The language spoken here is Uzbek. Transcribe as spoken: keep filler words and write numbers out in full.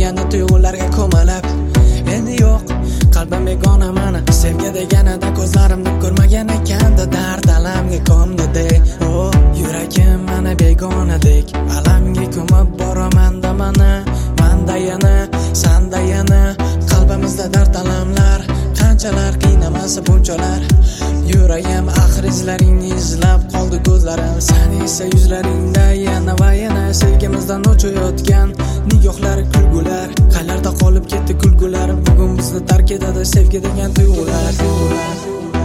degani tuyg'ularga ko'malab. Endi yo'q, qalbim begona mana. Sevgi deganida ko'zlarimni ko'rmagan ekanda dard alamga ko'mdi. Oh, yuragim mana begonadek, alamga ko'mib boraman da mana. Manda yana, sanda yana, qalbimizda dard alamlar, qanchalar qiynamasa bunchalar. Yuragim axir izlaringni izlab qoldi ko'zlarim. Sen esa yuzlaringda yana va yana sevgimizdan o'chayotgan nigohlar, kulgular. Qayerda qolib ketdi kulgular? Bugun bizni tark etadi sevgi degan tuyg'ular.